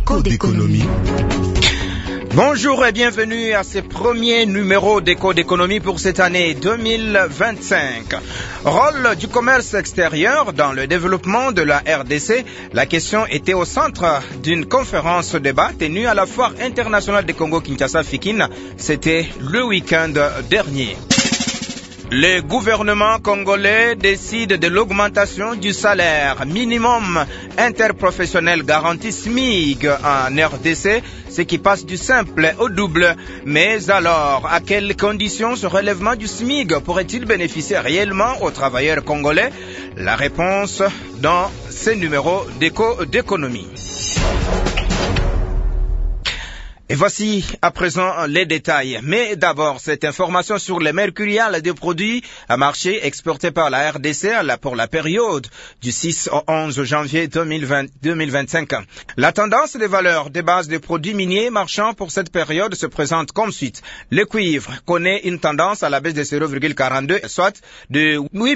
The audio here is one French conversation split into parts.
Écho d'économie. Bonjour et bienvenue à ce premier numéro d'Écho d'économie pour cette année 2025. Rôle du commerce extérieur dans le développement de la RDC. La question était au centre d'une conférence débat tenue à la Foire internationale de Congo-Kinshasa FICIN. C'était le week-end dernier. Le gouvernement congolais décide de l'augmentation du salaire minimum interprofessionnel garanti SMIG en RDC, ce qui passe du simple au double. Mais alors, à quelles conditions ce relèvement du SMIG pourrait-il bénéficier réellement aux travailleurs congolais? La réponse dans ce numéro d'Écho d'économie. Et voici à présent les détails. Mais d'abord, cette information sur les mercuriales des produits à marché exportés par la RDC pour la période du 6 au 11 janvier 2025. La tendance des valeurs des bases des produits miniers marchands pour cette période se présente comme suite. Le cuivre connaît une tendance à la baisse de 0,42, soit de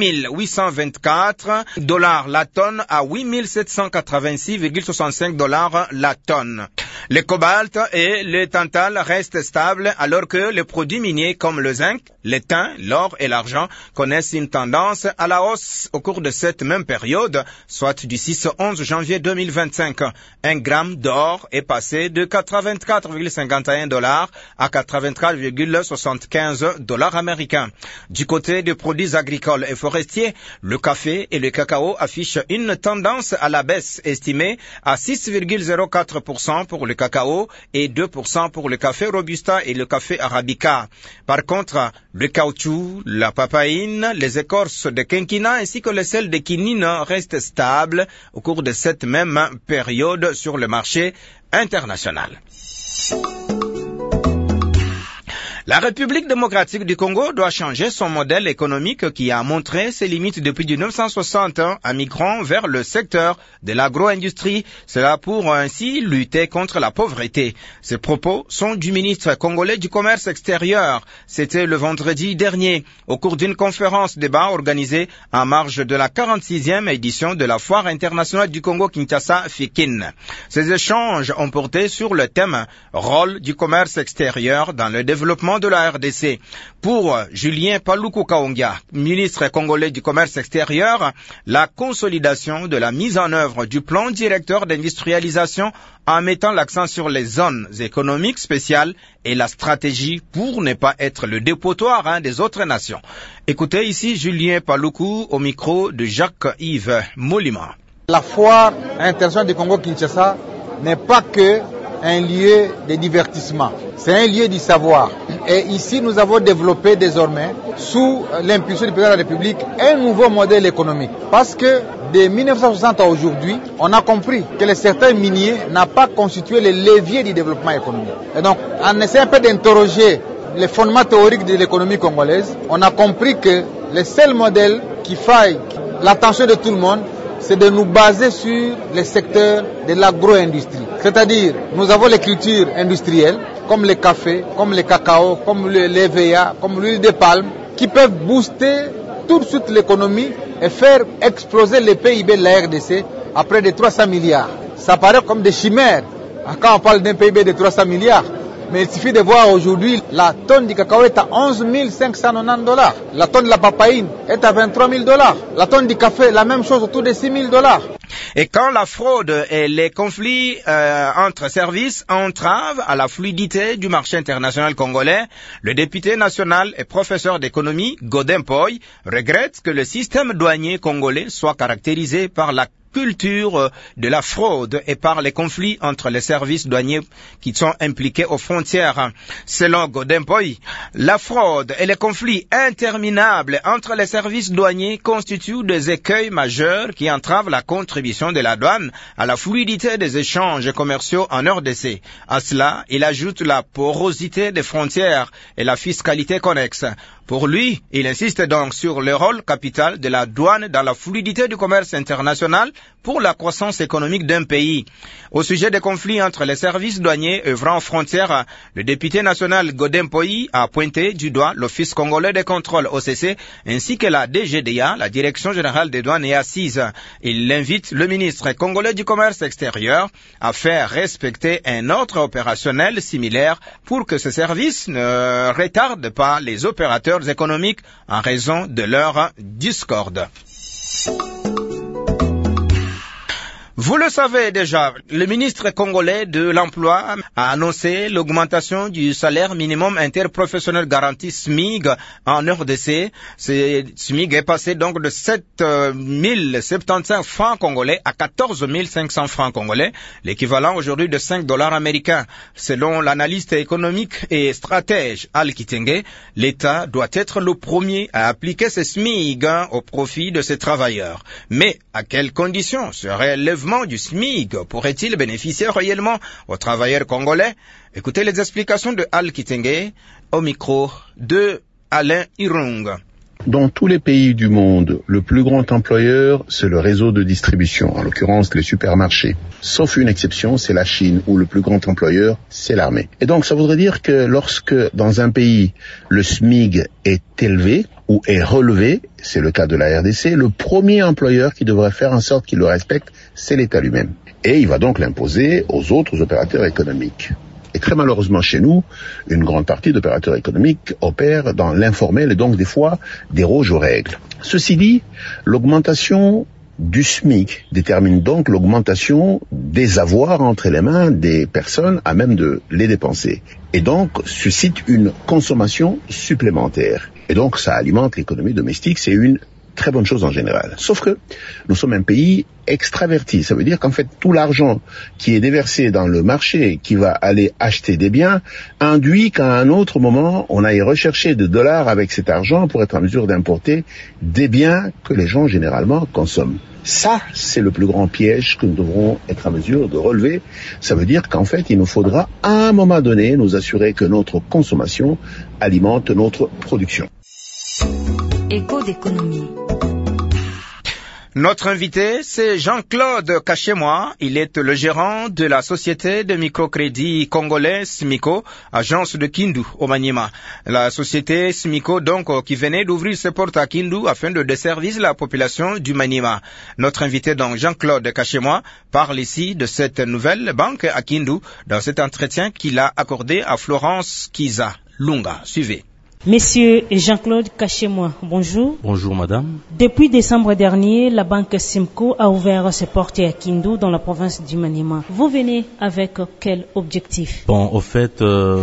8824 $ la tonne à 8786,65 $ la tonne. Le cobalt et le tantal restent stables alors que les produits miniers comme le zinc, le tin, l'or et l'argent connaissent une tendance à la hausse au cours de cette même période, soit du 6 au 11 janvier 2025. Un gramme d'or est passé de 84,51 $ à 84,75 $ américains. Du côté des produits agricoles et forestiers, le café et le cacao affichent une tendance à la baisse estimée à 6,04% pour le cacao et 2% pour le café robusta et le café arabica. Par contre, le caoutchouc, la papaïne, les écorces de quinquina ainsi que le sel de quinine restent stables au cours de cette même période sur le marché international. La République démocratique du Congo doit changer son modèle économique qui a montré ses limites depuis 1960 en migrant vers le secteur de l'agro-industrie. Cela pour ainsi lutter contre la pauvreté. Ces propos sont du ministre congolais du commerce extérieur. C'était le vendredi dernier au cours d'une conférence débat organisée en marge de la 46e édition de la Foire internationale du Congo-Kinshasa FICIN. Ces échanges ont porté sur le thème « Rôle du commerce extérieur dans le développement de la RDC. » Pour Julien Paluku Kaongia, ministre congolais du commerce extérieur, la consolidation de la mise en œuvre du plan directeur d'industrialisation en mettant l'accent sur les zones économiques spéciales et la stratégie pour ne pas être le dépotoir des autres nations. Écoutez ici Julien Paluku au micro de Jacques-Yves Molima. La foire internationale du Congo-Kinshasa n'est pas que un lieu de divertissement, c'est un lieu du savoir. Et ici, nous avons développé désormais, sous l'impulsion du président de la République, un nouveau modèle économique. Parce que de 1960 à aujourd'hui, on a compris que le secteur minier n'a pas constitué le levier du développement économique. Et donc, en essayant un peu d'interroger les fondements théoriques de l'économie congolaise, on a compris que le seul modèle qui faille l'attention de tout le monde, c'est de nous baser sur le secteur de l'agro-industrie. C'est-à-dire, nous avons les cultures industrielles, comme le café, comme le cacao, comme l'EVA, comme l'huile de palme, qui peuvent booster tout de suite l'économie et faire exploser le PIB de la RDC à près de 300 milliards. Ça paraît comme des chimères quand on parle d'un PIB de 300 milliards. Mais il suffit de voir aujourd'hui, la tonne du cacao est à 11 590 $. La tonne de la papaïne est à 23 000 $. La tonne du café, la même chose, autour de 6 000 $. Et quand la fraude et les conflits entre services entravent à la fluidité du marché international congolais, le député national et professeur d'économie, Godin Poy, regrette que le système douanier congolais soit caractérisé par la culture de la fraude et par les conflits entre les services douaniers qui sont impliqués aux frontières. Selon Godin Poy, la fraude et les conflits interminables entre les services douaniers constituent des écueils majeurs qui entravent la contribution de la douane à la fluidité des échanges commerciaux en RDC. À cela, il ajoute la porosité des frontières et la fiscalité connexe. Pour lui, il insiste donc sur le rôle capital de la douane dans la fluidité du commerce international pour la croissance économique d'un pays. Au sujet des conflits entre les services douaniers œuvrant aux frontières, le député national Godin Poyi a pointé du doigt l'Office congolais des contrôles OCC ainsi que la DGDA, la Direction générale des douanes et assises. Il invite le ministre congolais du commerce extérieur à faire respecter un ordre opérationnel similaire pour que ce service ne retarde pas les opérateurs économiques en raison de leur discorde. Vous le savez déjà, le ministre congolais de l'Emploi a annoncé l'augmentation du salaire minimum interprofessionnel garanti SMIG en RDC. Ce SMIG est passé donc de 7 075 francs congolais à 14 500 francs congolais, l'équivalent aujourd'hui de $5 américains. Selon l'analyste économique et stratège Al Kitenge, l'État doit être le premier à appliquer ce SMIG au profit de ses travailleurs. Mais à quelles conditions serait l'élèvement du SMIG pourrait-il bénéficier réellement aux travailleurs congolais? Écoutez les explications de Al Kitenge au micro de Alain Irung. Dans tous les pays du monde, le plus grand employeur, c'est le réseau de distribution, en l'occurrence les supermarchés. Sauf une exception, c'est la Chine, où le plus grand employeur, c'est l'armée. Et donc ça voudrait dire que lorsque dans un pays, le SMIG est élevé ou est relevé, c'est le cas de la RDC, le premier employeur qui devrait faire en sorte qu'il le respecte, c'est l'État lui-même. Et il va donc l'imposer aux autres opérateurs économiques. Et très malheureusement chez nous, une grande partie d'opérateurs économiques opèrent dans l'informel et donc des fois dérogent aux règles. Ceci dit, l'augmentation du SMIC détermine donc l'augmentation des avoirs entre les mains des personnes à même de les dépenser. Et donc suscite une consommation supplémentaire. Et donc ça alimente l'économie domestique, c'est une très bonne chose en général. Sauf que nous sommes un pays extraverti. Ça veut dire qu'en fait, tout l'argent qui est déversé dans le marché, qui va aller acheter des biens, induit qu'à un autre moment, on aille rechercher des dollars avec cet argent pour être en mesure d'importer des biens que les gens généralement consomment. Ça, c'est le plus grand piège que nous devrons être en mesure de relever. Ça veut dire qu'en fait, il nous faudra à un moment donné nous assurer que notre consommation alimente notre production. Écho d'économie. Notre invité, c'est Jean-Claude Cachémois. Il est le gérant de la société de microcrédit congolais SMICO, agence de Kindu au Maniema. La société SMICO, donc, qui venait d'ouvrir ses portes à Kindu afin de desservir la population du Maniema. Notre invité, donc, Jean-Claude Cachémois, parle ici de cette nouvelle banque à Kindu dans cet entretien qu'il a accordé à Florence Kiza Lunga. Suivez. Monsieur Jean-Claude Cachémois, bonjour. Bonjour madame. Depuis décembre dernier, la banque SMICO a ouvert ses portes à Kindu dans la province du Maniema. Vous venez avec quel objectif? Bon, au fait,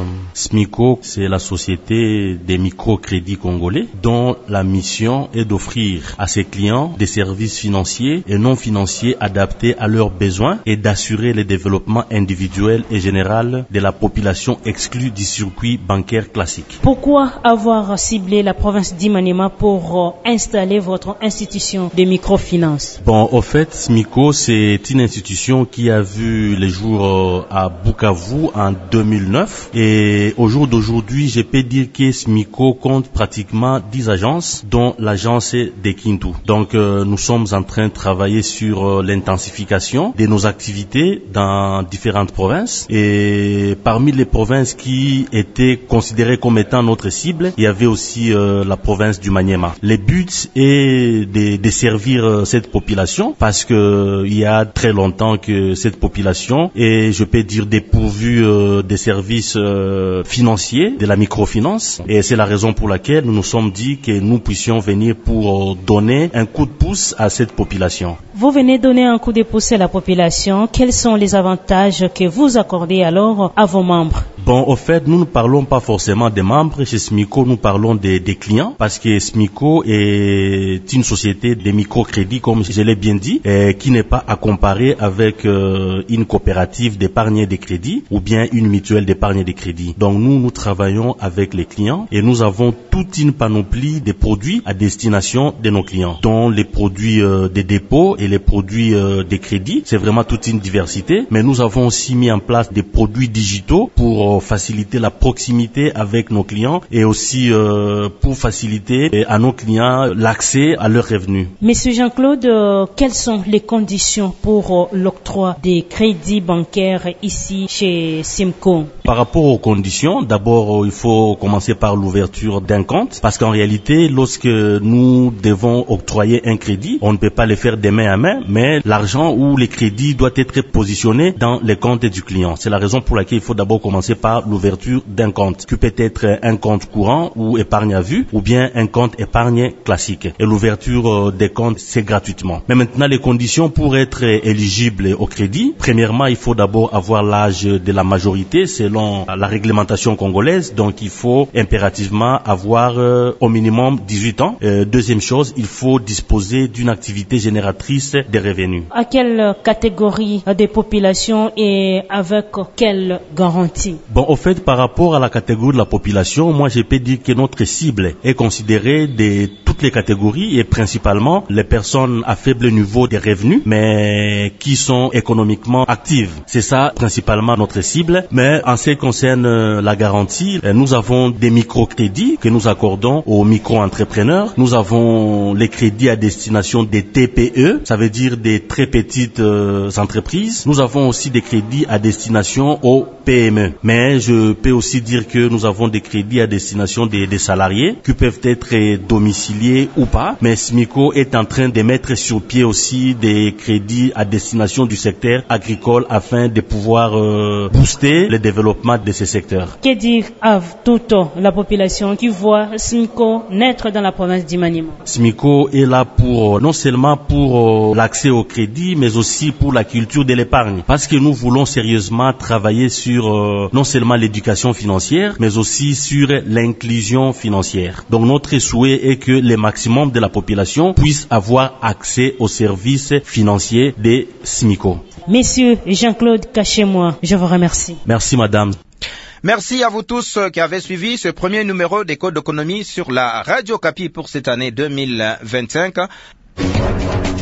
SMICO, c'est la société des microcrédits congolais dont la mission est d'offrir à ses clients des services financiers et non financiers adaptés à leurs besoins et d'assurer le développement individuel et général de la population exclue du circuit bancaire classique. Pourquoi avoir ciblé la province d'Imaniema pour installer votre institution de microfinance? Bon, au fait, SMICO, c'est une institution qui a vu les jours à Bukavu en 2009 et au jour d'aujourd'hui, je peux dire que SMICO compte pratiquement 10 agences, dont l'agence de Kindu. Donc, nous sommes en train de travailler sur l'intensification de nos activités dans différentes provinces et parmi les provinces qui étaient considérées comme étant notre cible, il y avait aussi la province du Maniema. Le but est de servir cette population parce que il y a très longtemps que cette population est, je peux dire, dépourvue des services financiers, de la microfinance. Et c'est la raison pour laquelle nous nous sommes dit que nous puissions venir pour donner un coup de pouce à cette population. Vous venez donner un coup de pouce à la population. Quels sont les avantages que vous accordez alors à vos membres? Bon, au fait, nous ne parlons pas forcément des membres. Chez SMICO, nous parlons des clients parce que SMICO est une société de microcrédit, comme je l'ai bien dit, qui n'est pas à comparer avec une coopérative d'épargne et de crédit ou bien une mutuelle d'épargne et de crédit. Donc nous travaillons avec les clients et nous avons toute une panoplie de produits à destination de nos clients, dont les produits de dépôt et les produits de crédit. C'est vraiment toute une diversité, mais nous avons aussi mis en place des produits digitaux pour pour faciliter la proximité avec nos clients et aussi pour faciliter à nos clients l'accès à leurs revenus. Monsieur Jean-Claude, quelles sont les conditions pour l'octroi des crédits bancaires ici chez Simco? Par rapport aux conditions, d'abord il faut commencer par l'ouverture d'un compte parce qu'en réalité, lorsque nous devons octroyer un crédit, on ne peut pas le faire de main à main, mais l'argent ou les crédits doit être positionné dans les comptes du client. C'est la raison pour laquelle il faut d'abord commencer par l'ouverture d'un compte, qui peut être un compte courant ou épargne à vue, ou bien un compte épargne classique. Et l'ouverture des comptes, c'est gratuitement. Mais maintenant, les conditions pour être éligible au crédit, premièrement, il faut d'abord avoir l'âge de la majorité selon la réglementation congolaise. Donc, il faut impérativement avoir au minimum 18 ans. Deuxième chose, il faut disposer d'une activité génératrice de revenus. À quelle catégorie de population et avec quelle garantie? Bon, au fait, par rapport à la catégorie de la population, moi, je peux dire que notre cible est considérée de toutes les catégories et principalement les personnes à faible niveau de revenus, mais qui sont économiquement actives. C'est ça, principalement, notre cible. Mais en ce qui concerne la garantie, nous avons des microcrédits que nous accordons aux micro-entrepreneurs. Nous avons les crédits à destination des TPE, ça veut dire des très petites entreprises. Nous avons aussi des crédits à destination aux PME. Mais je peux aussi dire que nous avons des crédits à destination des salariés qui peuvent être domiciliés ou pas. Mais SMICO est en train de mettre sur pied aussi des crédits à destination du secteur agricole afin de pouvoir booster le développement de ces secteurs. Que dire à toute la population qui voit SMICO naître dans la province du Maniema? SMICO est là pour non seulement pour l'accès au crédit, mais aussi pour la culture de l'épargne. Parce que nous voulons sérieusement travailler sur non seulement l'éducation financière, mais aussi sur l'inclusion financière. Donc notre souhait est que le maximum de la population puisse avoir accès aux services financiers des SMICO. Monsieur Jean-Claude Cachez-moi, je vous remercie. Merci madame. Merci à vous tous qui avez suivi ce premier numéro d'Éco d'économie sur la Radio Kapi pour cette année 2025.